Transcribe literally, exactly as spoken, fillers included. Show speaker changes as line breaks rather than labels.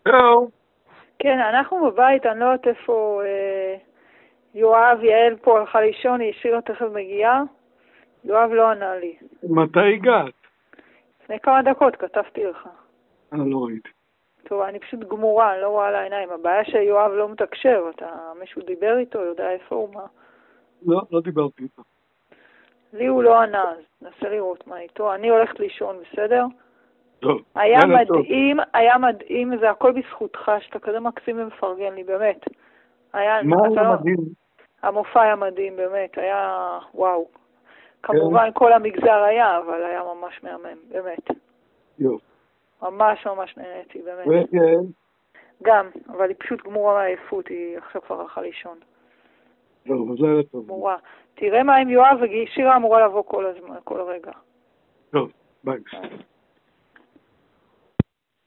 זהו.
כן, אנחנו בבית, אני לא יודעת איפה אה, יואב, יעל פה הלכה לישון, היא השאירה תכף מגיעה. יואב לא ענה לי.
מתי הגעת?
לפני כמה דקות כתבתי לך.
אני לא ראיתי.
טוב, אני פשוט גמורה, אני לא רואה לעיניים. הבעיה שיואב לא מתקשר, אתה, מישהו דיבר איתו, יודע איפה הוא, מה.
לא, לא דיברתי איתו.
לי הוא לא ענה, אז ננסה לראות מה איתו. אני הולכת לישון, בסדר?
טוב.
היה
לילה טוב.
מדהים, היה מדהים, זה הכל בזכותך, שאתה כזה מקסים ומפרגן לי, באמת. היה,
מה
אתה
היה
לא-
מדהים?
המופע היה מדהים, באמת, היה וואו. כמובן כל המגזר היה, אבל היה ממש מהמם, באמת.
יופי.
ממש ממש נהניתי, באמת.
וכן.
גם, אבל היא פשוט גמורה מהעייפות, היא עכשיו כבר הלכה לישון.
טוב, אז לילה טוב.
גמורה. תראה מה עם יואב, ושירה אמורה לבוא כל הזמן, כל רגע.
טוב, ביי.